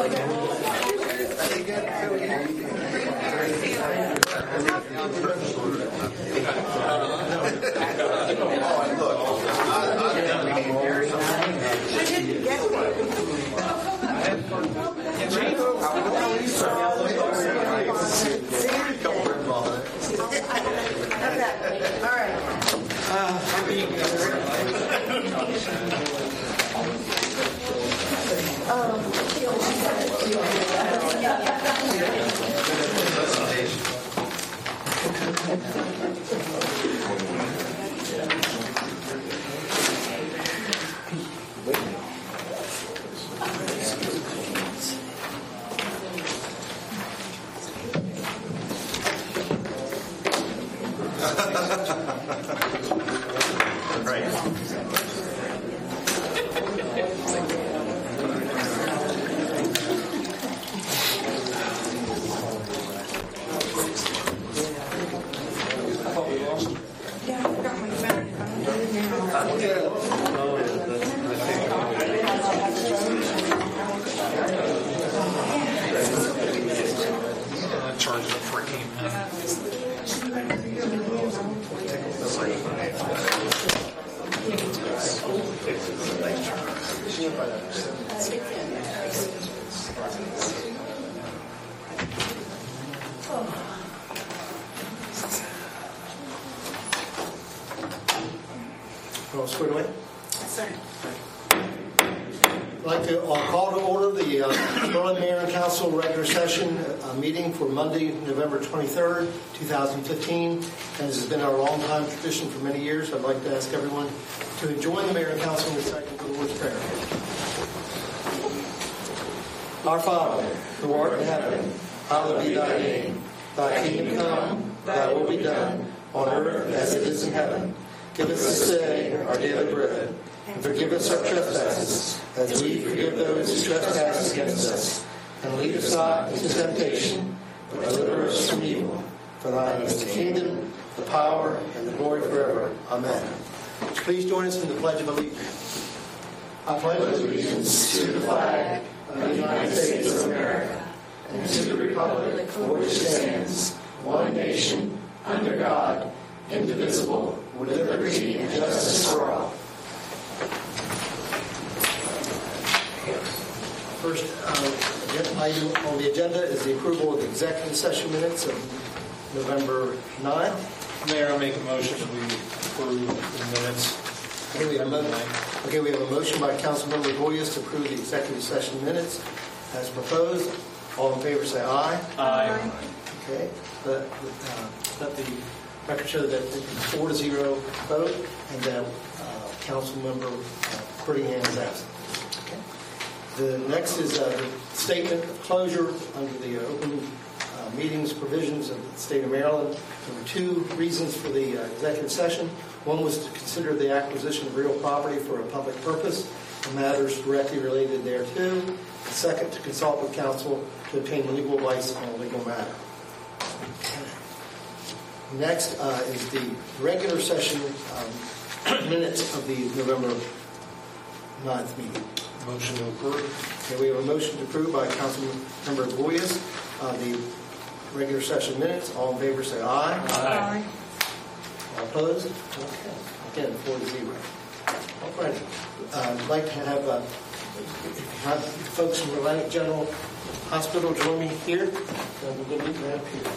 Squared away? I'd like to call to order the Berlin Mayor and Council regular session meeting for Monday, November 23rd, 2015. And this has been our long-time tradition for many years. I'd like to ask everyone to join the Mayor and Council in reciting the Lord's Prayer. Our Father, who art in heaven, hallowed be thy name. Thy kingdom come, thy will be done, on earth as it is in heaven. Give us this day our daily bread, and forgive us our trespasses, as we forgive those who trespass against us. And lead us not into temptation, but deliver us from evil. For thine is the kingdom, the power, and the glory forever. Amen. Please join us in the Pledge of Allegiance. I pledge allegiance to the flag of the United States of America, and to the republic for which it stands, one nation, under God, indivisible, with liberty and justice for all. First item on the agenda is the approval of the executive session minutes of November 9th. Mayor, I'll make a motion that we approve the minutes. Okay, we have a motion by Councilmember Boyes to approve the executive session minutes as proposed. All in favor say aye. Aye. Okay. Let the record show that it's 4-0 vote, and that Councilmember Kurdian is absent. Okay. The next is the statement of closure under the open meetings provisions of the state of Maryland. There were two reasons for the executive session. One was to consider the acquisition of real property for a public purpose and matters directly related thereto. The second, to consult with counsel to obtain legal advice on a legal matter. Next is the regular session minutes of the November 9th meeting. Motion to approve. Okay, we have a motion to approve by Councilmember Boyes. The regular session minutes. All in favor say aye. Aye. All opposed? Okay. Again, 4-0. All right. I'd like to have folks from Atlantic General Hospital join me here. And we're going to meet right up here.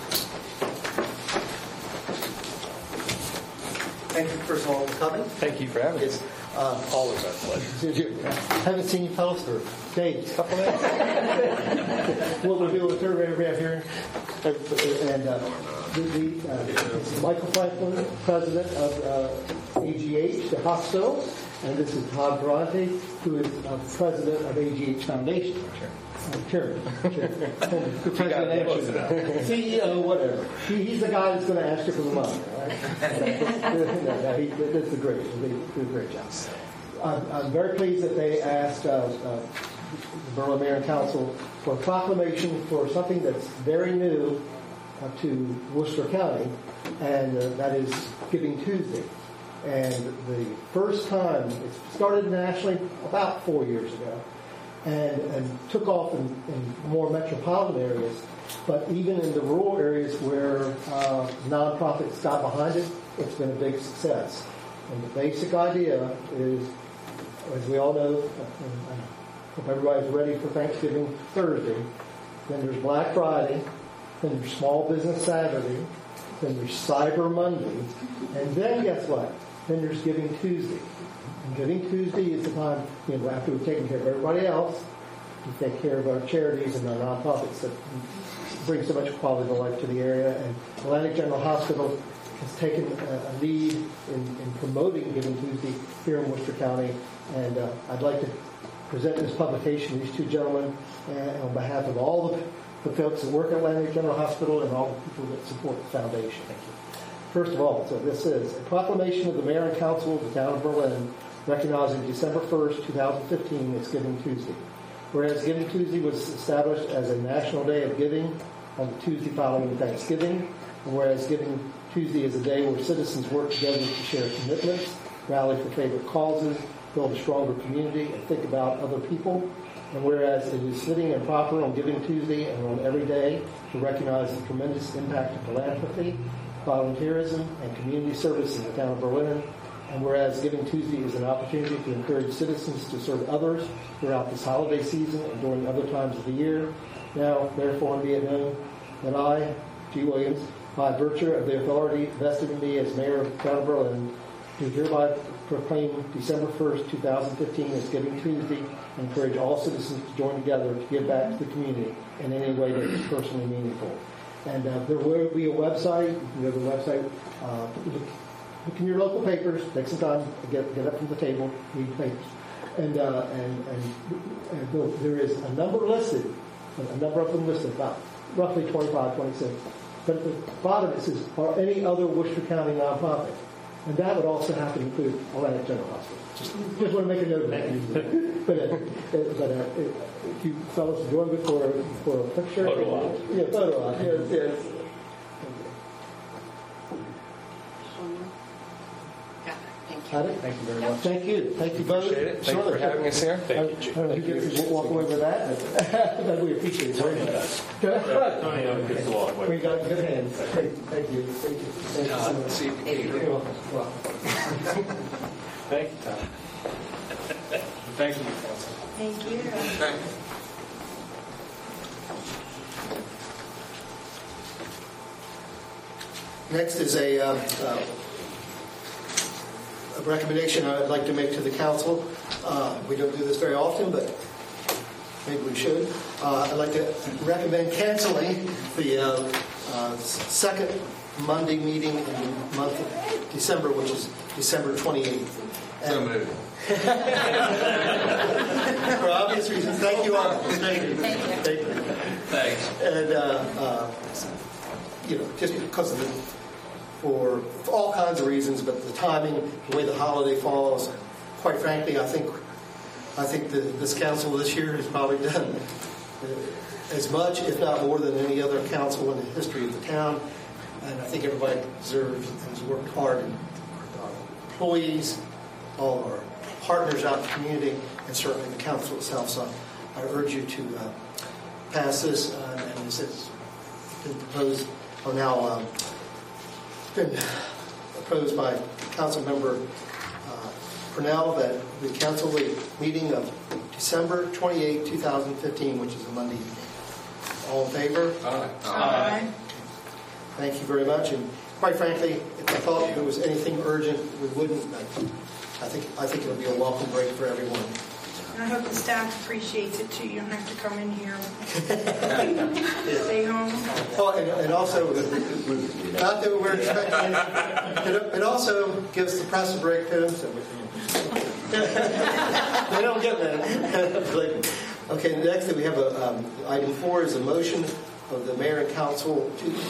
Thank you, first of all, for coming. Thank you for having us. Always our pleasure. Haven't seen you fellows for days, a couple of days. What we'll do with everybody out here. And this is Michael Franklin, president of AGH, the hospital. And this is Todd Durante, who is president of AGH Foundation. Chairman. CEO, whatever. He's the guy that's going to ask you for the money, right? That's a great job. I'm very pleased that they asked the Berlin Mayor and Council for a proclamation for something that's very new to Worcester County, and that is Giving Tuesday. And the first time, it started nationally about 4 years ago, and took off in more metropolitan areas. But even in the rural areas where nonprofits got behind it, it's been a big success. And the basic idea is, as we all know, I hope everybody's ready for Thanksgiving Thursday, then there's Black Friday, then there's Small Business Saturday, then there's Cyber Monday, and then guess what? Then there's Giving Tuesday. And Giving Tuesday is the time, after we've taken care of everybody else, we take care of our charities and our nonprofits that bring so much quality of life to the area. And Atlantic General Hospital has taken a lead in promoting Giving Tuesday here in Worcester County. And I'd like to present this publication to these two gentlemen on behalf of all the folks that work at Atlantic General Hospital and all the people that support the foundation. Thank you. First of all, so this is a proclamation of the Mayor and Council of the Town of Berlin recognizing December 1st, 2015 as Giving Tuesday. Whereas Giving Tuesday was established as a national day of giving on the Tuesday following Thanksgiving, and whereas Giving Tuesday is a day where citizens work together to share commitments, rally for favorite causes, build a stronger community, and think about other people. And whereas it is fitting and proper on Giving Tuesday and on every day to recognize the tremendous impact of philanthropy, volunteerism, and community service in the town of Berlin. And whereas Giving Tuesday is an opportunity to encourage citizens to serve others throughout this holiday season and during other times of the year. Now, therefore, be it known that I, G. Williams, by virtue of the authority vested in me as Mayor of the town of Berlin, do hereby proclaim December 1st, 2015 as Giving Tuesday and encourage all citizens to join together to give back to the community in any way that is personally meaningful. And there will be a website. You can go to the website, look in your local papers, take some time to get up from the table, read the papers. And there is a number of them listed, about roughly 25, 26. But at the bottom it says, or any other Worcester County nonprofit. And that would also have to include Atlantic General Hospital. Just want to make a note of that. But if you fellows join me for a picture. Photo op. Yeah, photo op. Yes. Thank you very much. Thank you. Thank you both. Appreciate it. Thank you for having us here. I don't know who gets to walk away with that, but we appreciate it very much. We got good hands. Thank you. Thank you. Thank you so much. Thank you. You're welcome. Thank you, Tom. Thank you, Council. Thank you. Next is a recommendation I'd like to make to the council. We don't do this very often, but maybe we should. I'd like to recommend canceling the second Monday meeting in the month of December, which is December 28th. So moved. For obvious reasons. Thank you all. Thank you. Thanks. And, just because of for all kinds of reasons, but the timing, the way the holiday falls, quite frankly, I think this council this year has probably done as much, if not more, than any other council in the history of the town. And I think everybody deserves and has worked hard. And our employees, all of our partners out in the community, and certainly the council itself. So I urge you to pass this. And this has been proposed, or now been proposed by Council Member Purnell, that we cancel the meeting of December 28, 2015, which is a Monday evening. All in favor? Aye. Thank you very much. And quite frankly, if I thought there was anything urgent, we wouldn't. I think it'll be a welcome break for everyone. I hope the staff appreciates it too. You don't have to come in here. Stay home. Oh, and also, not that we're expecting anything, it also gives the press a break too. So they don't get that. Okay, next we have item 4 is a motion of the Mayor and Council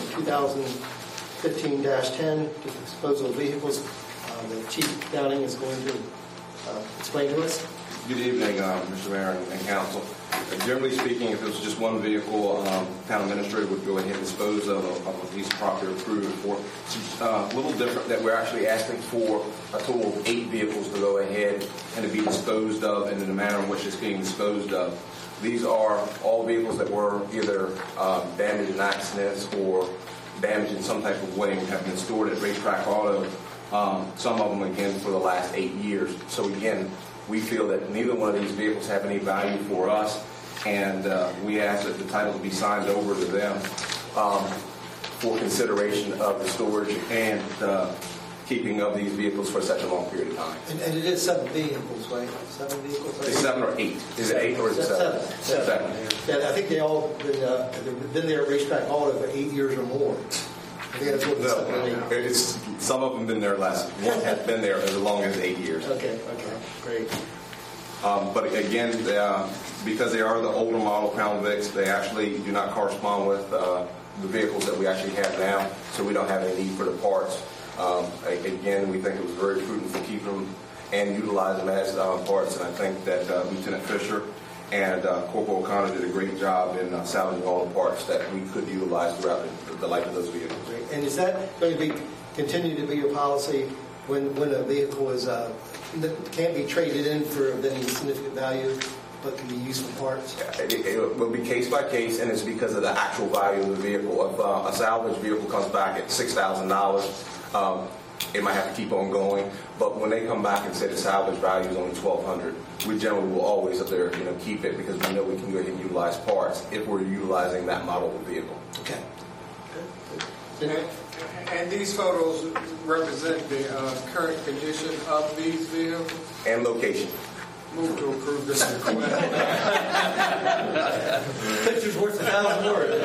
2015-10 to disposal of vehicles. The Chief Downing is going to explain to us. Good evening, Mr. Mayor and Council. Generally speaking, if it was just one vehicle, town administrator would go ahead and dispose of a piece of property approved for. It's a little different that we're actually asking for a total of 8 vehicles to go ahead and to be disposed of and in the manner in which it's being disposed of. These are all vehicles that were either damaged in accidents or damaged in some type of way and have been stored at Racetrack Auto, some of them, again, for the last 8 years. So, again, we feel that neither one of these vehicles have any value for us, and we ask that the title be signed over to them for consideration of the storage and keeping of these vehicles for such a long period of time. And it is 7 vehicles, right? 7 vehicles? Is it 7 or 8? Is it 8 or is it 7? 7. Yeah, I think they all been there at Racetrack Auto for 8 years or more. I think that's what it's 7 or 8. Some of them have been there less. One has been there as long as 8 years. Okay, great. But again, because they are the older model Crown Vics, they actually do not correspond with the vehicles that we actually have now, so we don't have any need for the parts. Again, we think it was very prudent to keep them and utilize them as parts, and I think that Lieutenant Fisher and Corporal O'Connor did a great job in salvaging all the parts that we could utilize throughout the life of those vehicles. Great. And is that going to continue to be your policy when a vehicle is can't be traded in for any significant value, but can be used for parts? It will be case by case, and it's because of the actual value of the vehicle. If a salvage vehicle comes back at $6,000, it might have to keep on going. But when they come back and say the salvage value is only $1,200, we generally will always up there, keep it because we know we can go ahead and utilize parts if we're utilizing that model of vehicle. Okay. And these photos represent the current condition of these vehicles? And location. Move to approve this request. Picture's worth 1,000 words.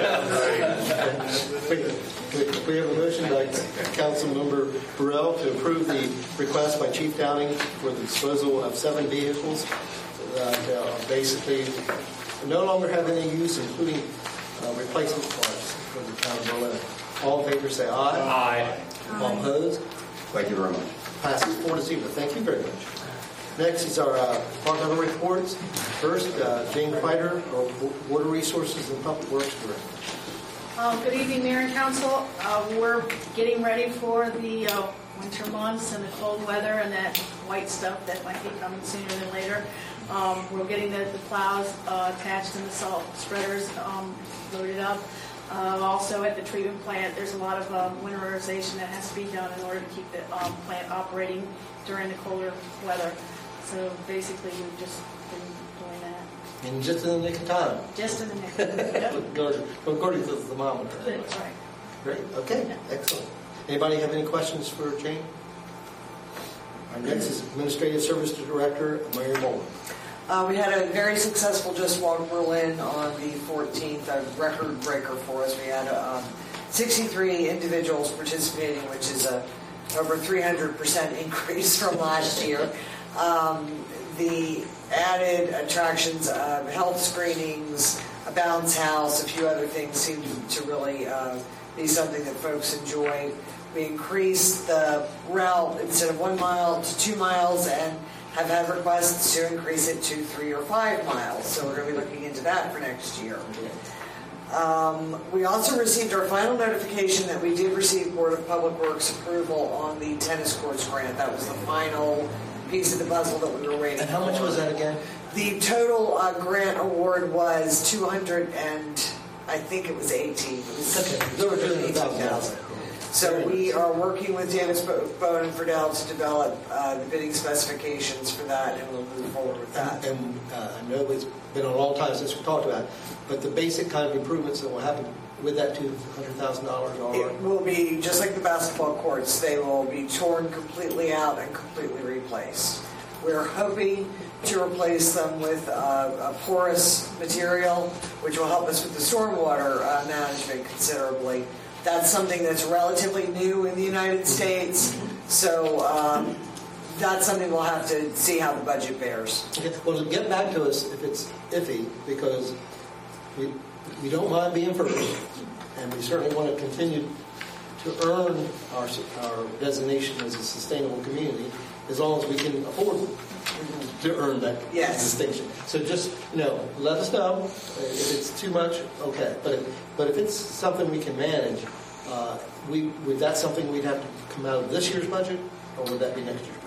We have a motion by Councilmember Burrell to approve the request by Chief Downing for the disposal of 7 vehicles that basically no longer have any use, including replacement parts for the town of Berlin. All in favor say aye. Aye. All opposed? Thank you very much. Passes 4-0. Thank you very much. Next is our departmental reports. First, Jane Fighter, our Water Resources and Public Works Director. Good evening, Mayor and Council. We're getting ready for the winter months and the cold weather and that white stuff that might be coming sooner than later. We're getting the plows attached and the salt spreaders loaded up. Also at the treatment plant, there's a lot of winterization that has to be done in order to keep the plant operating during the colder weather. So basically, we've just been doing that. And just in the nick of time. Just in the nick of time. According to the thermometer. That's right. Great. Okay. Excellent. Anybody have any questions for Jane? Our next is Administrative Service Director, Mary Moore. We had a very successful Just Walk Berlin on the 14th, a record breaker for us. We had 63 individuals participating, which is over 300% increase from last year. The added attractions of health screenings, a bounce house, a few other things seemed to really be something that folks enjoyed. We increased the route instead of 1 mile to 2 miles and have had requests to increase it to 3 or 5 miles. So we're going to be looking into that for next year. We also received our final notification that we did receive Board of Public Works approval on the tennis courts grant. That was the final piece of the puzzle that we were waiting for. And how much was that again? The total grant award was 200 and I think it was 18. It was Okay. 18,000. So we are working with Davis, Bowen, and Friedel to develop the bidding specifications for that, and we'll move forward with that. And I know it's been a long time since we talked about it, but the basic kind of improvements that will happen with that $200,000 are... It will be just like the basketball courts. They will be torn completely out and completely replaced. We're hoping to replace them with a porous material, which will help us with the stormwater management considerably. That's something that's relatively new in the United States, so that's something we'll have to see how the budget bears. Okay. Well, get back to us if it's iffy, because we don't mind being first, and we certainly want to continue to earn our designation as a sustainable community as long as we can afford to earn that Yes. distinction. So just, let us know if it's too much, okay. But if it's something we can manage, would that something we'd have to come out of this year's budget, or would that be next year's budget?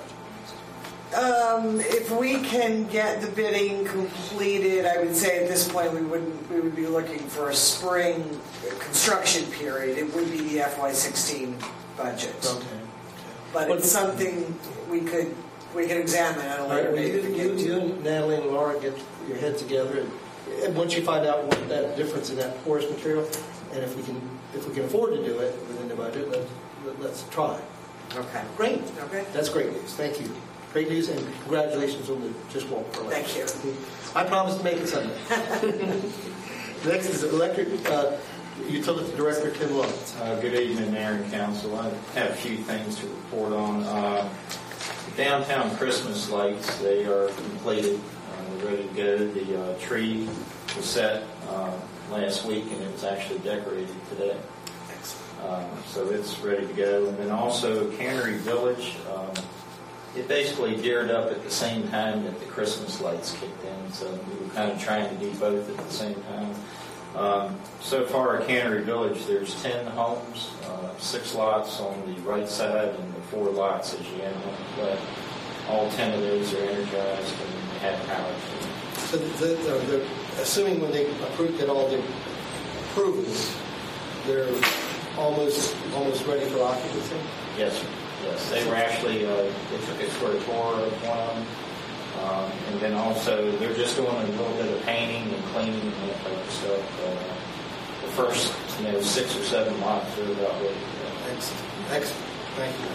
If we can get the bidding completed, I would say at this point we would be looking for a spring construction period. It would be the FY16 budget. Okay. But it's something we could examine at a All later right, date. you and Natalie and Laura get your heads together, and once you find out what that difference in that porous material, and if we can afford to do it within the budget, let's try. Okay. Great. Okay. That's great news. Thank you. Great news, and congratulations on the Just Walk for Life. Thank you. I promise to make it Sunday. Next is Electric Utility Director Tim Lawrence. Good evening, Mayor and Council. I have a few things to report on. Downtown Christmas lights, they are completed. They're ready to go. The tree was set last week, and it was actually decorated today. So it's ready to go. And then also Cannery Village, it basically geared up at the same time that the Christmas lights kicked in. So we were kind of trying to do both at the same time. So far at Cannery Village, there's 10 homes, 6 lots on the right side and the 4 lots as you enter. But all 10 of those are energized and have power to them. So they're assuming when they get all the approvals, they're almost ready for occupancy? Yes, sir. Yes, they were actually, they took us for a tour of one of them. And then also, they're just doing a little bit of painting and cleaning and that type of stuff. The first, 6 or 7 lots are about ready to go. Excellent. Thank you.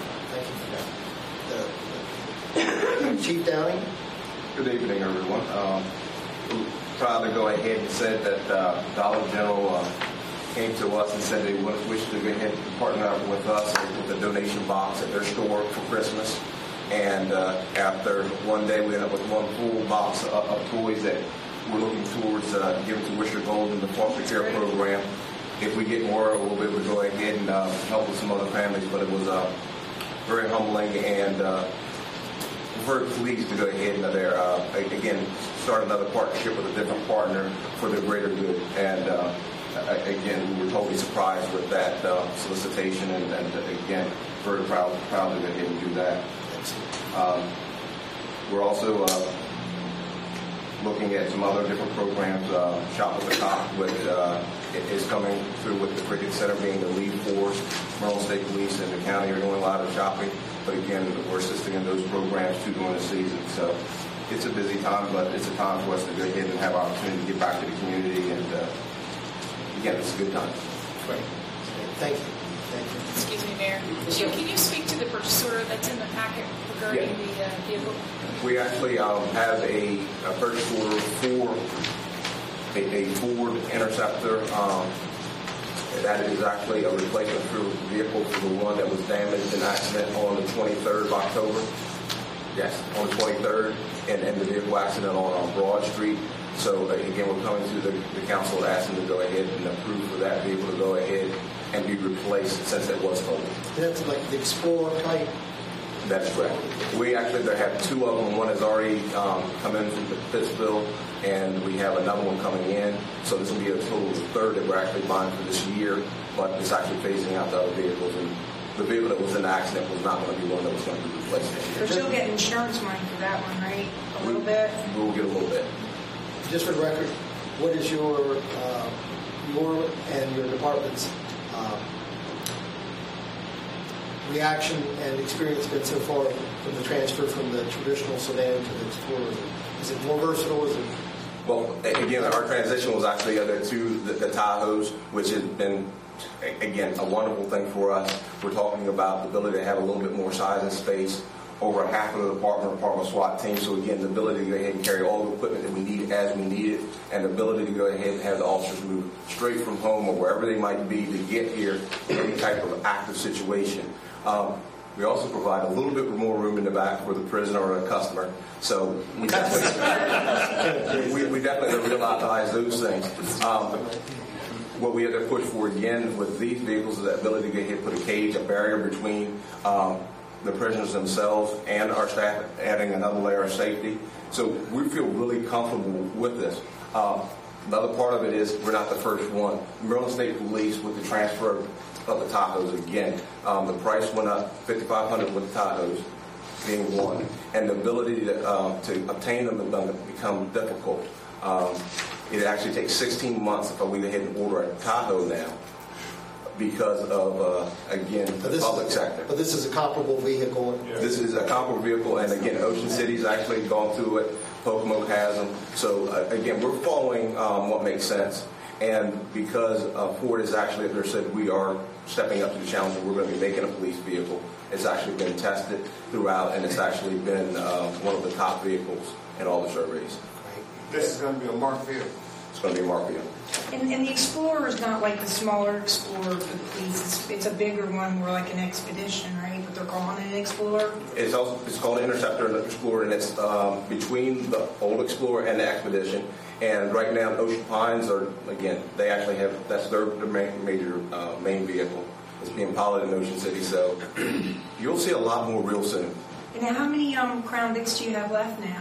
Thank you for that. Chief Downing? Good evening, everyone. We're proud to go ahead and said that Dollar General came to us and said they wish to go ahead and partner up with us with a donation box at their store for Christmas. And after one day, we ended up with one full box of toys that we're looking towards giving to Wisher Gold in the foster care program. If we get more, we'll be able to go ahead and help with some other families. But it was very humbling, and we're very pleased to go ahead and again start another partnership with a different partner for the greater good. And again, we were totally surprised with that solicitation, and again, very proud to go ahead and do that. We're also looking at some other different programs. Shop at the Top, which is coming through with the Cricket Center being the lead force. Maryland State Police and the county are doing a lot of shopping, but again, we're assisting in those programs too during the season. So it's a busy time, but it's a time for us to go ahead and have an opportunity to get back to the community, and again, it's a good time. Great. Thank you. Excuse me, Mayor. Jim, can you speak to the purchase order that's in the packet regarding the vehicle? We actually have a purchase order for a Ford Interceptor. That is actually a replacement vehicle for the one that was damaged in an accident on the 23rd of October. Yes, on the 23rd, and the vehicle accident on Broad Street. So again, we're coming to the council asking to go ahead and approve for that vehicle to go ahead and be replaced since it was totaled. That's like the Explorer type? That's correct. We actually have 2 of them. One has already come in from Pittsville, and we have another one coming in. So this will be a total of 3rd that we're actually buying for this year, but it's actually phasing out the other vehicles. And the vehicle that was in the accident was not going to be one that was going to be replaced this year. We're still getting insurance money for that one, right? A little bit? We'll get a little bit. Just for the record, what is your and your department's reaction and experience been so far from the transfer from the traditional sedan to the Explorer? Is it more versatile? Is it? Well, again, our transition was actually to the Tahoes, which has been, again, a wonderful thing for us. We're talking about the ability to have a little bit more size and space. Over half of the department SWAT team. So again, the ability to go ahead and carry all the equipment that we need as we need it, and the ability to go ahead and have the officers move straight from home or wherever they might be to get here in any type of active situation. We also provide a little bit more room in the back for the prisoner or a customer. So we definitely realize those things. What we have to push for again with these vehicles is the ability to go ahead and put a cage, a barrier between the prisoners themselves and our staff, adding another layer of safety. So we feel really comfortable with this. The other part of it is we're not the first one. Maryland State Police, with the transfer of the Tahoes, again, the price went up, $5,500 with the Tahoes being one, and the ability to obtain them has become difficult. It actually takes 16 months if we go ahead and order a Tahoe now because of, again, the public sector. But this is a comparable vehicle. This is a comparable vehicle, and again, Ocean City's actually gone through it. Pocomoke has them. So again, we're following what makes sense. And because Ford is actually, as they said, we are stepping up to the challenge, and we're going to be making a police vehicle. It's actually been tested throughout, and it's actually been one of the top vehicles in all the surveys. This is going to be a marked vehicle. It's going to be a marked vehicle. And the Explorer is not like the smaller Explorer for the police. It's a bigger one, more like an Expedition, right? But they're calling it an Explorer. It's called an Interceptor and an Explorer, and it's between the old Explorer and the Expedition. And right now, Ocean Pines are, again, they actually have, that's their major main vehicle. It's being piloted in Ocean City, so you'll see a lot more real soon. And how many Crown Vics do you have left now?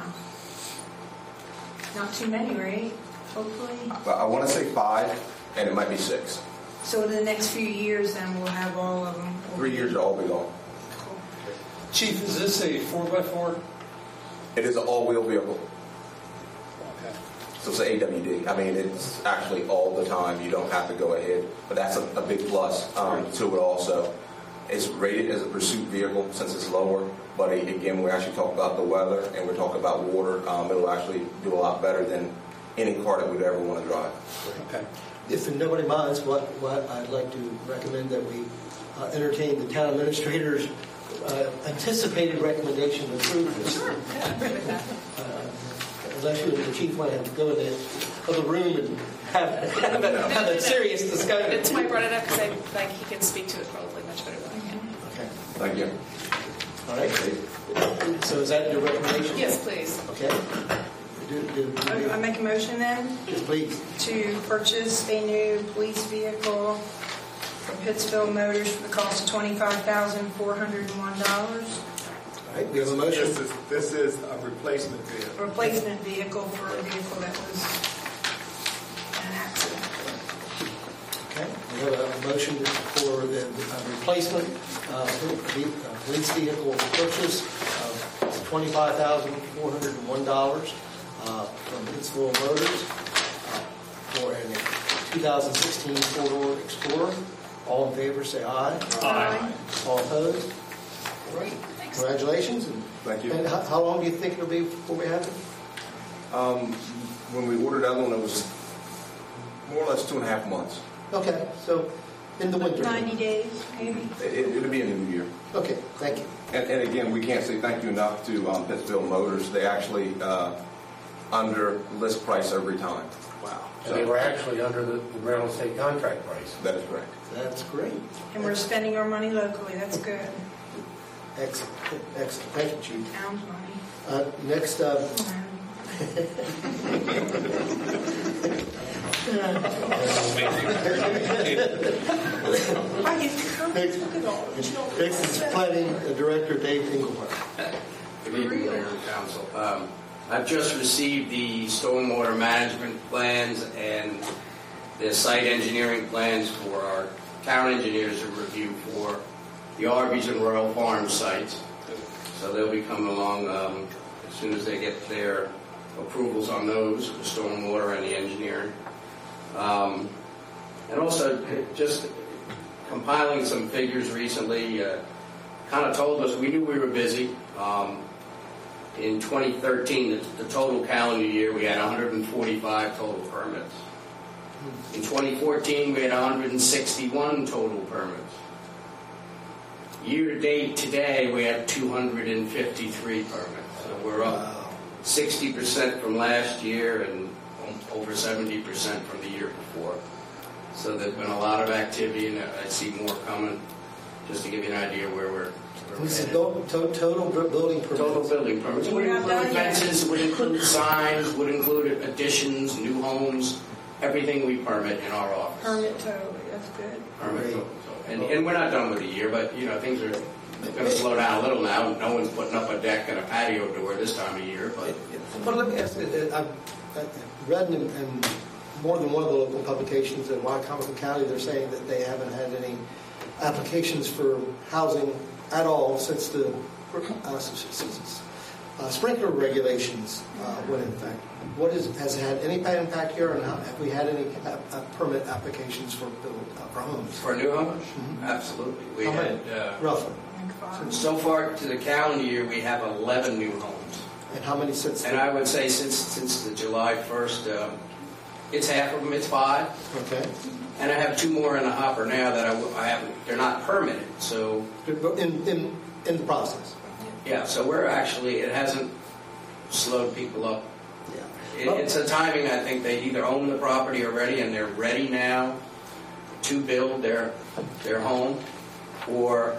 Not too many, right? Hopefully. I want to say 5, and it might be 6. So in the next few years, then we'll have all of them. 3 years, they'll all be gone. Chief, is this a 4x4? It is an all-wheel vehicle. Okay. So it's an AWD. I mean, it's actually all the time. You don't have to go ahead. But that's a big plus to it also. It's rated as a pursuit vehicle since it's lower. But again, we actually talk about the weather and we're talking about water. It'll actually do a lot better than any car that we'd ever want to drive. Okay. If nobody minds, what I'd like to recommend that we entertain the town administrator's anticipated recommendation to approve this. Sure, yeah, I'm good with that. Unless you and the chief want to have to go in the other room and have a serious discussion. That's why I brought it up, because I think he can speak to it probably much better than I can. Okay. Thank you. All right. So is that your recommendation? Yes, please. Okay. I make a motion then Yes, please. to purchase a new police vehicle from Pittsville Motors for the cost of $25,401. All right. We have a motion. This is a replacement vehicle. Replacement vehicle for a vehicle that was in an accident. Okay. We have a motion for the replacement police vehicle purchase of $25,401 from Pittsville Motors for a 2016 four-door Explorer. All in favor, say aye. Aye. All opposed? Great. Thanks. Congratulations. Thank you. And how long do you think it'll be before we have it? When we ordered that one, it was more or less 2.5 months. Okay. So in the winter. 90 days, maybe. It'll be in the new year. Okay. Thank you. And again, we can't say thank you enough to Pittsville Motors. They actually under list price every time. Wow. And they were actually under the Maryland State contract price. That is correct. That's great. And we're spending our money locally. That's good. Excellent. Excellent. Thank you, Chief. Town's money. Next, next is Planning Director Dave Engelhardt. Good evening, Mayor and Council. I've just received the stormwater management plans and the site engineering plans for our town engineers to review for the Arby's and Royal Farms sites. So they'll be coming along as soon as they get their approvals on those, the stormwater and the engineering. And also just compiling some figures recently kind of told us, we knew we were busy. In 2013, the total calendar year, we had 145 total permits. In 2014, we had 161 total permits. Year to date today, we have 253 permits. So we're up 60% from last year and over 70% from the year before. So there's been a lot of activity, and I see more coming. Just to give you an idea where we're This is total building permits. Total building permits. Would include fences, would include signs, would include additions, new homes, everything we permit in our office. Permit totally. That's good. Permit total. And we're not done with the year, but things are going to slow down a little now. No one's putting up a deck and a patio door this time of year, but But let me ask you, I've read in more than one of the local publications in Wycomico County, they're saying that they haven't had any applications for housing at all since the sprinkler regulations went in effect. Has it had any impact here, and have we had any permit applications for homes? for new homes, absolutely. We How had many? Roughly. so far to the calendar year, we have 11 new homes. And how many since? And I would say since the July 1st, it's half of them. It's 5. Okay. And I have 2 more in the hopper now that I haven't. They're not permitted, so In the process. yeah. So we're actually, it hasn't slowed people up. Yeah. It's a timing. I think they either own the property already and they're ready now to build their home, or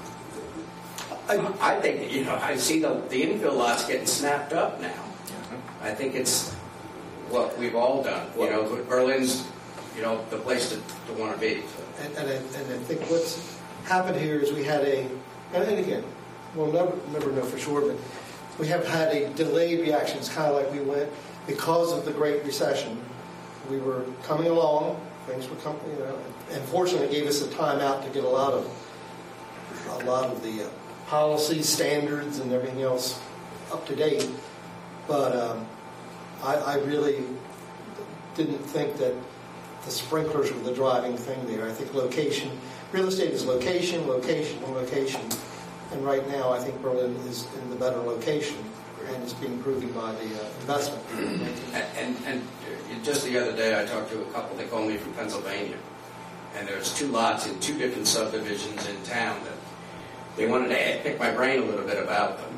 I think I see the infill lots getting snapped up now. I think it's what we've all done. Berlin's the place to want to be. And I think what's happened here is we had and again, we'll never know for sure, but we have had a delayed reaction. It's kind of like we went, because of the Great Recession, we were coming along, things were coming, and fortunately it gave us a time out to get a lot of the policy standards and everything else up to date. But I really didn't think that the sprinklers were the driving thing there. I think location, real estate is location, location, and location. And right now, I think Berlin is in the better location, and it's being proven by the investment. And just the other day, I talked to a couple. They called me from Pennsylvania, and there's 2 lots in 2 different subdivisions in town that they wanted to pick my brain a little bit about them.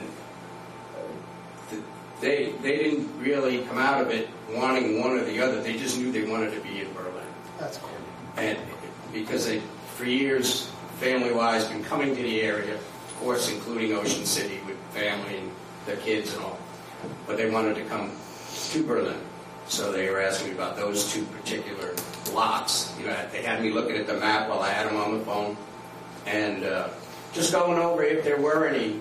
And they didn't really come out of it wanting one or the other. They just knew they wanted to be in Berlin. That's cool. And because they, for years, family-wise, been coming to the area, of course, including Ocean City with family and their kids and all. But they wanted to come to Berlin. So they were asking me about those 2 particular lots. They had me looking at the map while I had them on the phone. And just going over if there were any,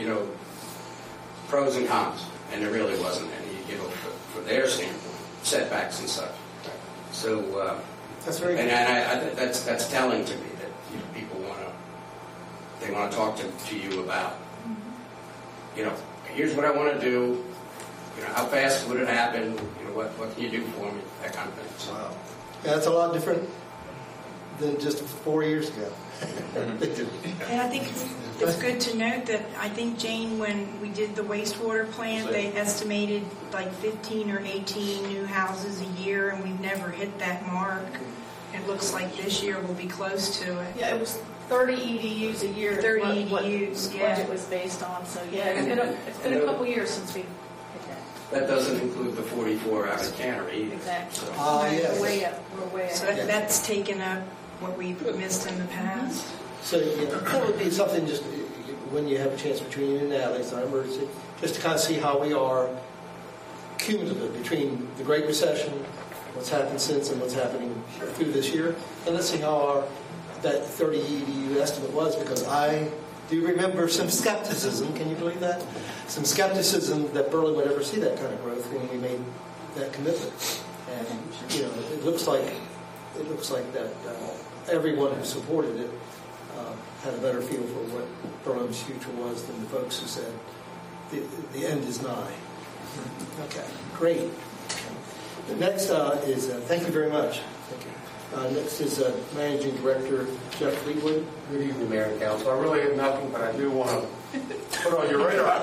pros and cons. And there really wasn't any, for their standpoint, setbacks and such. So, that's very good. And I think that's telling to me that people want to talk to you about, here's what I want to do, how fast would it happen, what can you do for me, that kind of thing. So, wow. Yeah, that's a lot different than just 4 years ago. And I think it's good to note that I think, Jane, when we did the wastewater plant, they estimated like 15 or 18 new houses a year, and we've never hit that mark. It looks like this year we'll be close to it. Yeah, it was 30 EDUs a year. 30 what EDUs, the yeah. budget was based on. So yeah, it's been a couple years since we hit that. that doesn't include the 44 out of Cannery. Exactly. Yes. We're way up. We're way up. So that's taken up what we've missed in the past. So that would be something just when you have a chance between you and Natalie, it's not an emergency, just to kind of see how we are cumulative between the Great Recession, what's happened since, and what's happening through this year. And let's see how that 30 EDU estimate was, because I do remember some skepticism. Can you believe that? Some skepticism that Berlin would ever see that kind of growth when we made that commitment. And it looks like that everyone who supported it had a better feel for what Berlin's future was than the folks who said the end is nigh. Okay, great. The next is, thank you very much. Thank you. Next is Managing Director Jeff Fleetwood. Good evening, Mayor and Council. I really have nothing, but I do want to put on your radar.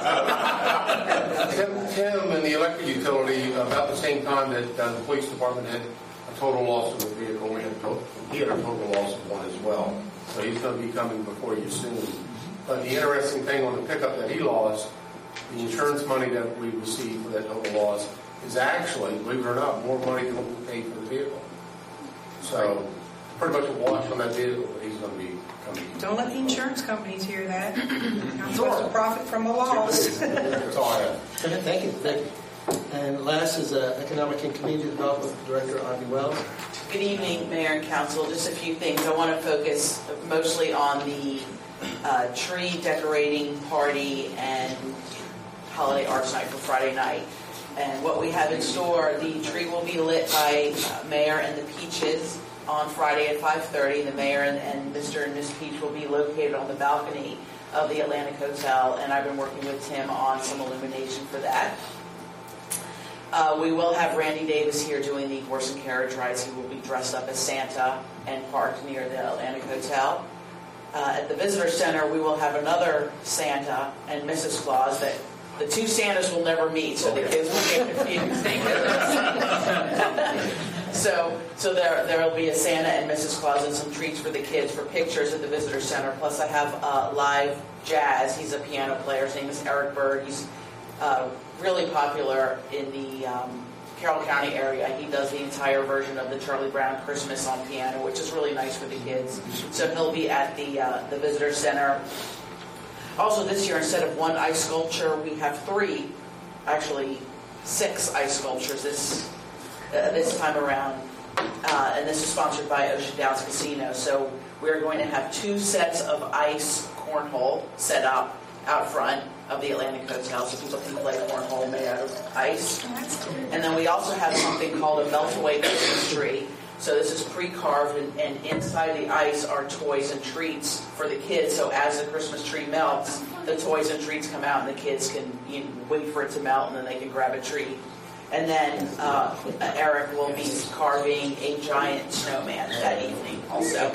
Tim and the electric utility, about the same time that the police department had a total loss of a vehicle, he had a total loss of one as well. So he's going to be coming before you soon. But the interesting thing on the pickup that he lost, the insurance money that we received for that total loss is actually, believe it or not, more money than what we paid for the vehicle. So pretty much a wash on that vehicle, but he's going to be coming. Don't let the insurance companies hear that. Not supposed to profit from a loss. That's all I have. Thank you. And last is Economic and Community Development Director Ivy Wells. Good evening, Mayor and Council. Just a few things. I want to focus mostly on the tree decorating party and holiday arts night for Friday night. And what we have in store, the tree will be lit by Mayor and the Peaches on Friday at 5:30. The Mayor and Mr. and Miss Peach will be located on the balcony of the Atlantic Hotel, and I've been working with Tim on some illumination for that. We will have Randy Davis here doing the horse and carriage rides. He will be dressed up as Santa and parked near the Atlantic Hotel. At the Visitor Center, we will have another Santa and Mrs. Claus. That the two Santas will never meet, so the kids will get confused. So there will be a Santa and Mrs. Claus and some treats for the kids for pictures at the Visitor Center. Plus, I have live jazz. He's a piano player. His name is Eric Bird. He's really popular in the Carroll County area. He does the entire version of the Charlie Brown Christmas on piano, which is really nice for the kids. So he'll be at the Visitor Center. Also this year, instead of one ice sculpture, we have actually six ice sculptures this time around. And this is sponsored by Ocean Downs Casino. So we're going to have 2 sets of ice cornhole set up out front of the Atlantic Hotel so people can play cornhole made out of ice. And then we also have something called a melt-away Christmas tree. So this is pre-carved, and inside the ice are toys and treats for the kids. So as the Christmas tree melts, the toys and treats come out, and the kids can wait for it to melt, and then they can grab a treat. And then Eric will be carving a giant snowman that evening also.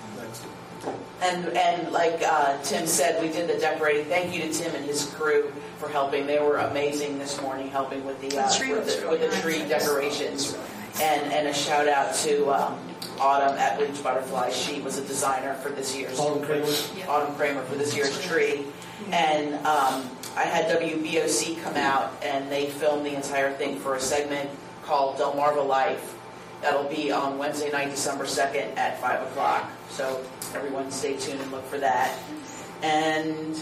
And like Tim said, we did the decorating. Thank you to Tim and his crew for helping. They were amazing this morning, helping with the tree decorations. And a shout out to Autumn at Bleach Butterfly. She was a designer for this year's Autumn Kramer for this year's tree. And I had WBOC come out, and they filmed the entire thing for a segment called Delmarva Life. That'll be on Wednesday night, December 2nd at 5 o'clock. So everyone stay tuned and look for that. And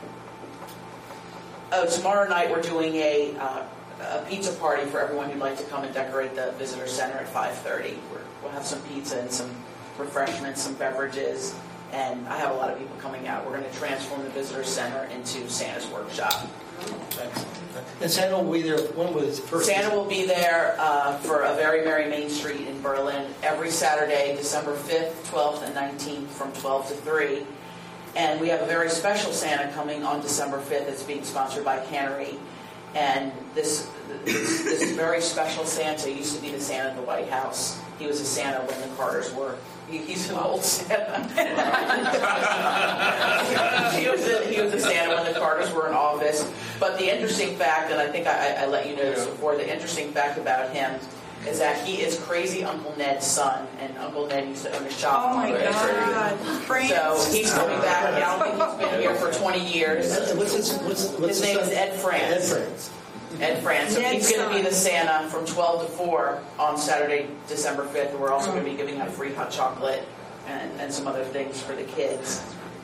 tomorrow night we're doing a pizza party for everyone who'd like to come and decorate the visitor center at 5:30. We'll have some pizza and some refreshments, some beverages, and I have a lot of people coming out. We're going to transform the visitor center into Santa's workshop. And Santa will be there. When was it first? Santa will be there for a Very Merry Main Street in Berlin every Saturday, December 5th, 12th, and 19th from 12 to 3. And we have a very special Santa coming on December 5th. It's being sponsored by Cannery. And this very special Santa used to be the Santa at the White House. He was a Santa when the Carters were. He's an old Santa. he was a Santa when the Carters were in office. But the interesting fact, and I think I let you know this before, the interesting fact about him is that he is Crazy Uncle Ned's son, and Uncle Ned used to own a shop. Oh my God! So he's coming back. I don't think he's been here for 20 years. His name is Ed France. Ed France. So he's going to be the Santa from 12 to 4 on Saturday, December 5th. And we're also going to be giving out free hot chocolate and some other things for the kids.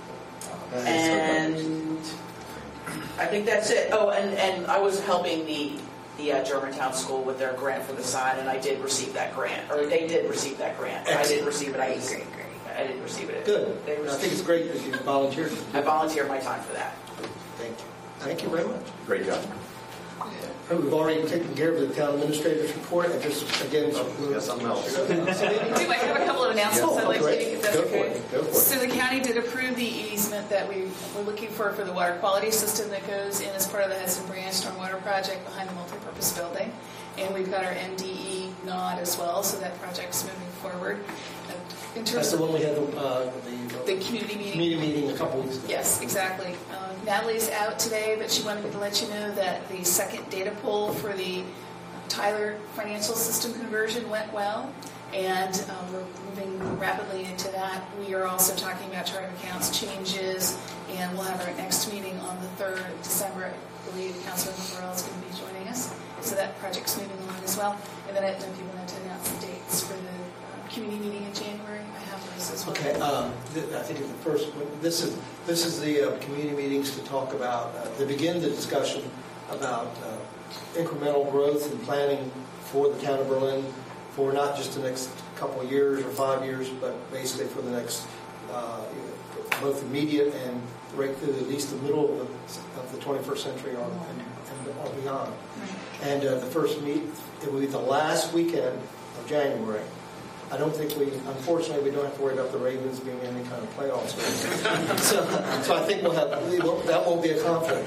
And I think that's it. Oh, and I was helping the Germantown School with their grant for the sign, and I did receive that grant. Or they did receive that grant. I didn't receive it. I didn't receive it. Good. I think it's great that you volunteered. I volunteered my time for that. Thank you. Thank you very much. Great job. We've already taken care of the town administrator's report. I just, again, something else. I have a couple of announcements I'd like to make, if that's okay. Go for it. So the county did approve the easement that we were looking for the water quality system that goes in as part of the Hudson Branch Stormwater Project behind the multipurpose building. And we've got our MDE nod as well, so that project's moving forward. In terms That's the one we had the community meeting. Community meeting a couple weeks ago. Yes, exactly. Natalie's out today, but she wanted me to let you know that the second data poll for the Tyler financial system conversion went well, and we're moving rapidly into that. We are also talking about chart of accounts changes, and we'll have our next meeting on the 3rd of December. I believe Councilman Burrell is going to be joining us, so that project's moving along as well. And then I don't know if you wanted to announce the dates for the community meeting in January. I have those as well. Okay, I think the first this is the community meetings to talk about to begin the discussion about incremental growth and planning for the town of Berlin for not just the next couple of years or 5 years, but basically for the next both immediate and right through at least the middle of the 21st century or beyond. And the first meet, it will be the last weekend of January. I don't think unfortunately, we don't have to worry about the Ravens being in any kind of playoffs. So I think that won't be a conflict.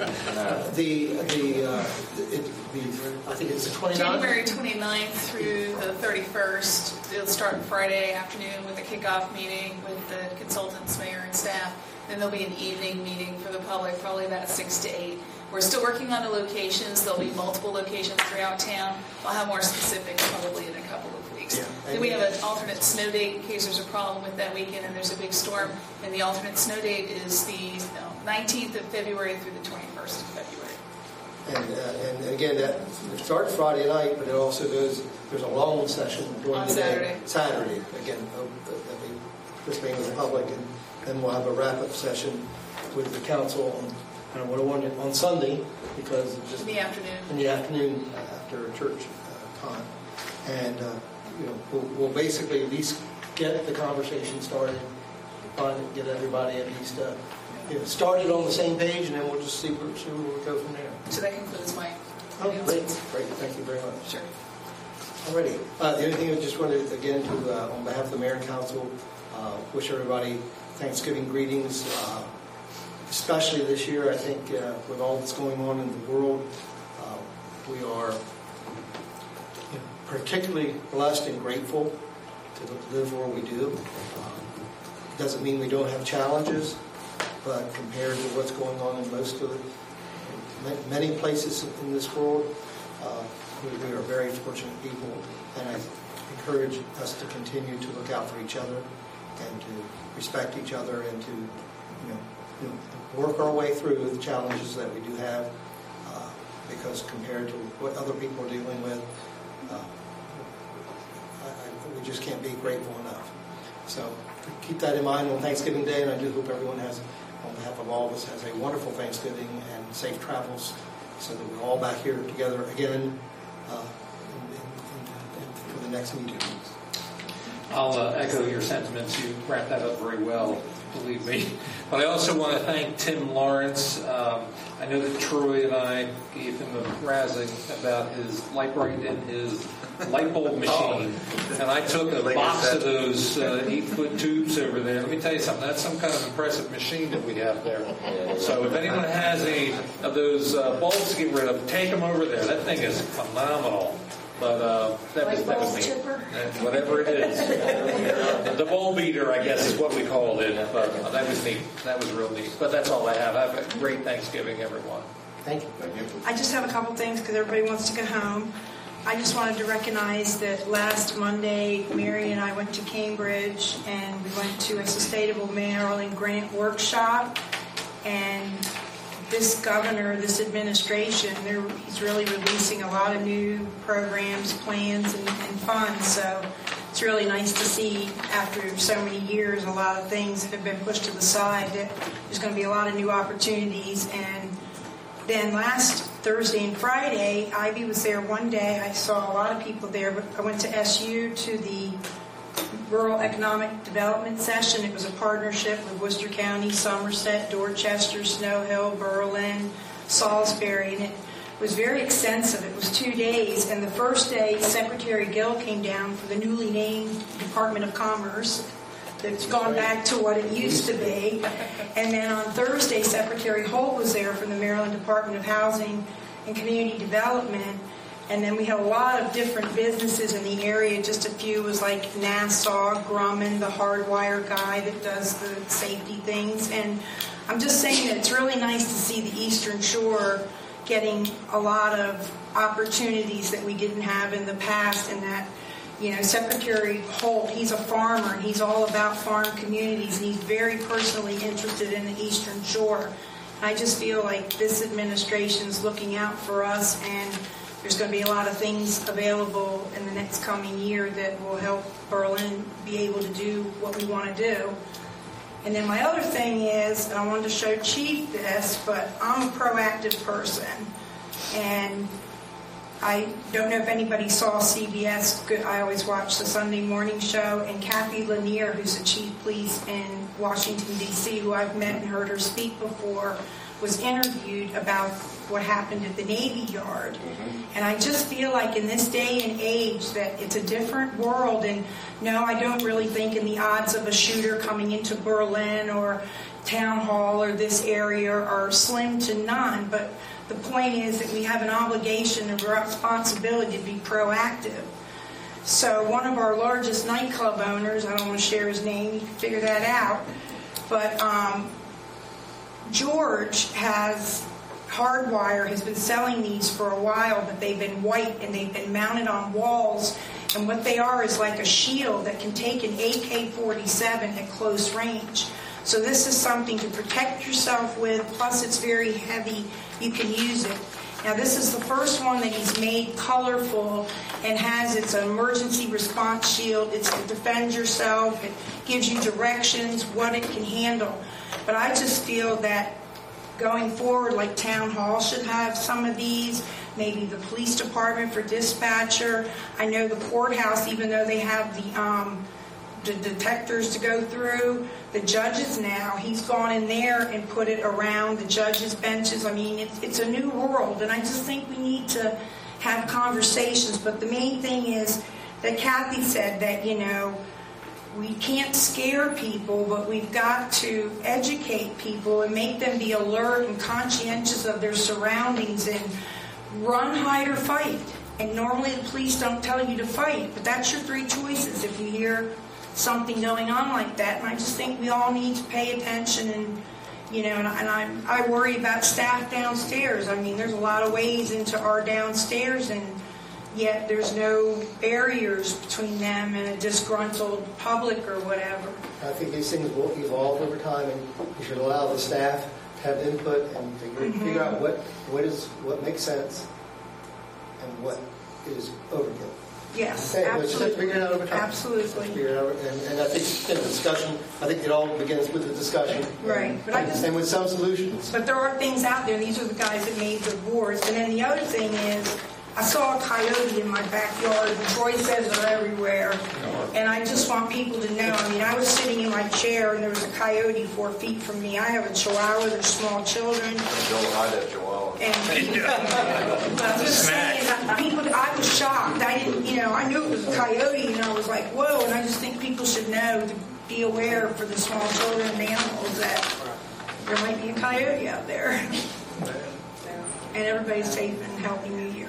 I think it's the 29th. January 29th through the 31st. It'll start Friday afternoon with a kickoff meeting with the consultants, mayor, and staff. Then there'll be an evening meeting for the public, probably about 6 to 8. We're still working on the locations. There'll be multiple locations throughout town. I'll have more specifics probably in a couple of weeks. Yeah. Then we have an alternate snow date in case there's a problem with that weekend and there's a big storm. And the alternate snow date is the 19th of February through the 21st of February. And again, that it starts Friday night, but it also there's a long session during On the Saturday. day. Saturday. Again, that'll be participating with the public, and then we'll have a wrap-up session with the council on Sunday, because it's just In the afternoon. In the afternoon after church time, and we'll basically at least get the conversation started, get everybody at least started on the same page, and then we'll just see where we go from there. So that concludes my Great. Thank you very much. Sure. Alrighty. The only thing I just wanted, again, to, on behalf of the Mayor and Council, wish everybody Thanksgiving greetings, especially this year. I think with all that's going on in the world, we are particularly blessed and grateful to live where we do. Doesn't mean we don't have challenges, but compared to what's going on in many places in this world, we are very fortunate people, and I encourage us to continue to look out for each other and to respect each other and to work our way through the challenges that we do have, because compared to what other people are dealing with, we just can't be grateful enough. So keep that in mind on Thanksgiving Day, and I do hope everyone has, on behalf of all of us, has a wonderful Thanksgiving and safe travels, so that we're all back here together again for the next meeting. I'll echo your sentiments. You wrapped that up very well, believe me. But I also want to thank Tim Lawrence. I know that Troy and I gave him a razzing about his light bulb machine. And I took a box of those 8-foot tubes over there. Let me tell you something. That's some kind of impressive machine that we have there. So if anyone has any of those bulbs to get rid of, take them over there. That thing is phenomenal. But that was me. Whatever it is. The bulb eater, I guess, is what we called it. But that was neat. That was real neat. But that's all I have. Have a great Thanksgiving, everyone. Thank you. I just have a couple things because everybody wants to go home. I just wanted to recognize that last Monday, Mary and I went to Cambridge, and we went to a Sustainable Maryland Grant Workshop. And this governor, this administration, he's really releasing a lot of new programs, plans, and funds. So it's really nice to see, after so many years, a lot of things that have been pushed to the side, that there's going to be a lot of new opportunities. And then last Thursday and Friday, Ivy was there one day. I saw a lot of people there, but I went to SU to the Rural Economic Development Session. It was a partnership with Worcester County, Somerset, Dorchester, Snow Hill, Berlin, Salisbury, and it was very extensive. It was 2 days, and the first day, Secretary Gill came down for the newly named Department of Commerce. It's gone back to what it used to be. And then on Thursday, Secretary Holt was there from the Maryland Department of Housing and Community Development. And then we had a lot of different businesses in the area. Just a few was like Nassau, Grumman, the hardwire guy that does the safety things. And I'm just saying that it's really nice to see the Eastern Shore getting a lot of opportunities that we didn't have in the past, and that, Secretary Holt, he's a farmer, and he's all about farm communities, and he's very personally interested in the Eastern Shore. And I just feel like this administration's looking out for us, and there's going to be a lot of things available in the next coming year that will help Berlin be able to do what we want to do. And then my other thing is, and I wanted to show Chief this, but I'm a proactive person, and I don't know if anybody saw CBS. I always watch the Sunday morning show, and Kathy Lanier, who's the chief of police in Washington, D.C., who I've met and heard her speak before, was interviewed about what happened at the Navy Yard. And I just feel like in this day and age that it's a different world. And no, I don't really think in the odds of a shooter coming into Berlin or Town Hall or this area are slim to none. But the point is that we have an obligation and responsibility to be proactive. So one of our largest nightclub owners, I don't want to share his name, you can figure that out, but George Hardwire has been selling these for a while, but they've been white and they've been mounted on walls, and what they are is like a shield that can take an AK-47 at close range. So this is something to protect yourself with, plus it's very heavy, you can use it. Now this is the first one that he's made colorful and has its emergency response shield. It's to defend yourself. It gives you directions, what it can handle. But I just feel that going forward, like Town Hall should have some of these, maybe the police department for dispatcher. I know the courthouse, even though they have the detectors to go through, the judges now, he's gone in there and put it around the judges' benches. I mean, it's a new world, and I just think we need to have conversations. But the main thing is that Kathy said that, you know, we can't scare people, but we've got to educate people and make them be alert and conscientious of their surroundings and run, hide, or fight. And normally the police don't tell you to fight, but that's your three choices if you hear something going on like that. And I just think we all need to pay attention, and you know, and I worry about staff downstairs. I mean, there's a lot of ways into our downstairs, and yet there's no barriers between them and a disgruntled public or whatever. I think these things will evolve over time, and you should allow the staff to have input and figure out what makes sense and what is overkill. Yes, okay, absolutely. Let's figure it out over time. Absolutely. Figure it out, and I think in the discussion, I think it all begins with the discussion. Right. But and with some solutions. But there are things out there. These are the guys that made the boards. And then the other thing is, I saw a coyote in my backyard, and Troy says they're everywhere. And I just want people to know, I mean, I was sitting in my chair, and there was a coyote 4 feet from me. I have a chihuahua, there's small children. Don't hide that chihuahua. And but I'm just saying, I was shocked. I didn't, you know, I knew it was a coyote, and I was like, whoa. And I just think people should know to be aware for the small children and animals that there might be a coyote out there. And everybody's safe and healthy New Year.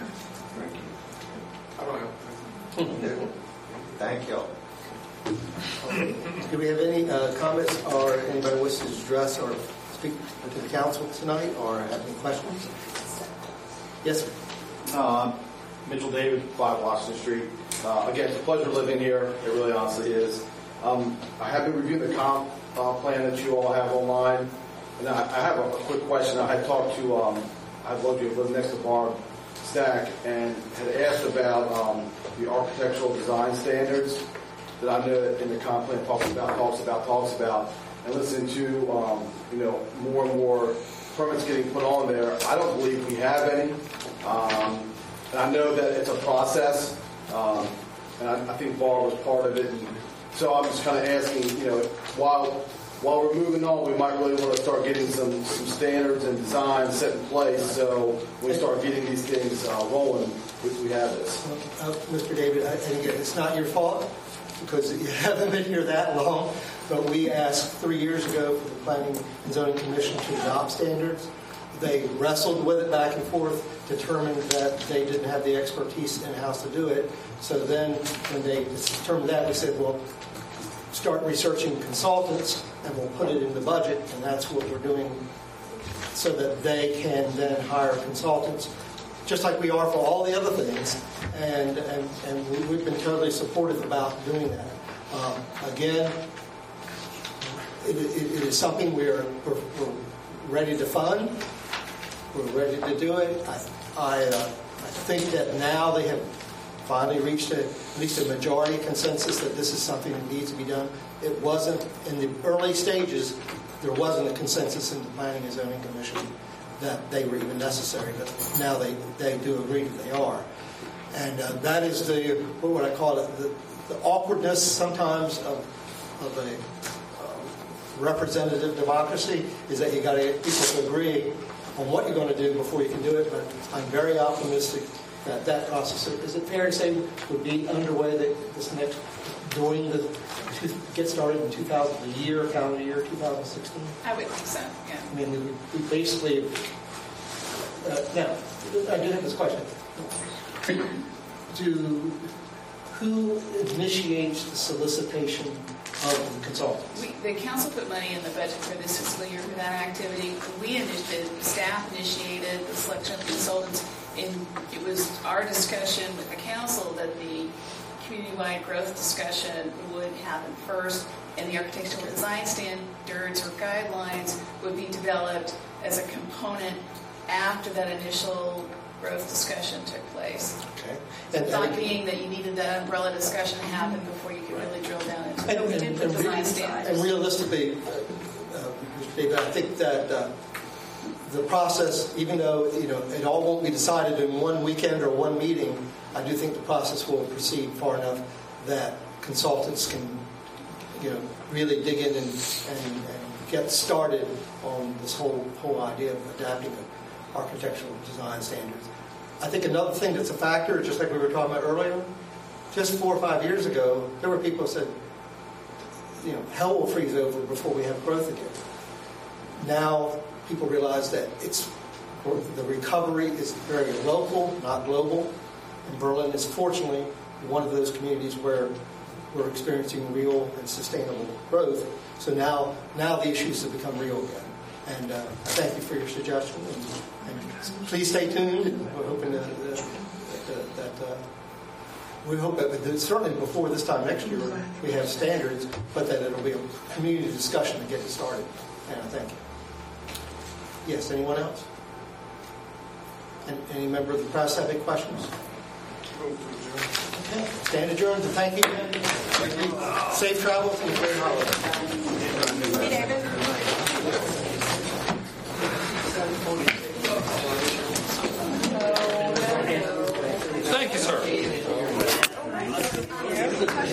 Thank you. Do we have any comments or anybody wishes to address or speak to the council tonight or have any questions? Yes, sir. Mitchell David, 5 Washington Street. Again, it's a pleasure living here. It really honestly is. I have been reviewing the comp plan that you all have online. And I have a quick question. I had talked to, I've loved you, lived next to Barb Stack, and had asked about the architectural design standards that I know in the comp plan talks about, and listen to you know, more and more permits getting put on there. I don't believe we have any, and I know that it's a process, and I think Barb was part of it. And so I'm just kind of asking, you know, while we're moving on, we might really want to start getting some standards and designs set in place, so when we start getting these things rolling, we have this. Mr. David, and again, it's not your fault because you haven't been here that long, but we asked 3 years ago for the Planning and Zoning Commission to adopt standards. They wrestled with it back and forth, determined that they didn't have the expertise in-house to do it. So then when they determined that, we said, well, start researching consultants and we'll put it in the budget, and that's what we're doing so that they can then hire consultants, just like we are for all the other things, and we've been totally supportive about doing that. Again, it is something we're ready to fund. We're ready to do it. I think that now they have finally reached at least a majority consensus that this is something that needs to be done. It wasn't in the early stages. There wasn't a consensus in the Planning and Zoning Commission that they were even necessary, but now they do agree that they are. And that is what would I call it, the awkwardness sometimes of a representative democracy, is that you got to get people to agree on what you're going to do before you can do it. But I'm very optimistic that process, is it fair to say, would be underway get started in calendar year 2016? I would think so, yeah. I mean, we basically, now, I do have this question. Who initiates the solicitation of the consultants? The council put money in the budget for this fiscal year for that activity. Staff initiated the selection of consultants, and it was our discussion with the council that the community-wide growth discussion would happen first, and the architectural design standards or guidelines would be developed as a component after that initial growth discussion took place. Okay. The thought being that you needed that umbrella discussion to happen before you could really drill down into it. We did put design standards. And realistically, David, I think that the process, even though it all won't be decided in one weekend or one meeting, I do think the process will proceed far enough that consultants can really dig in and get started on this whole idea of adapting architectural design standards. I think another thing that's a factor, just like we were talking about earlier, just 4 or 5 years ago, there were people who said, hell will freeze over before we have growth again. Now people realize that the recovery is very local, not global. And Berlin is fortunately one of those communities where we're experiencing real and sustainable growth. So now the issues have become real again. And I thank you for your suggestion. And please stay tuned. And we're hoping that we hope that certainly before this time next year we have standards, but that it'll be a community discussion to get it started. And I thank you. Yes, anyone else? Any member of the press have any questions? Okay. Stand adjourned. Thank you. Safe travels and a great holiday. Hey, David. Thank you, sir.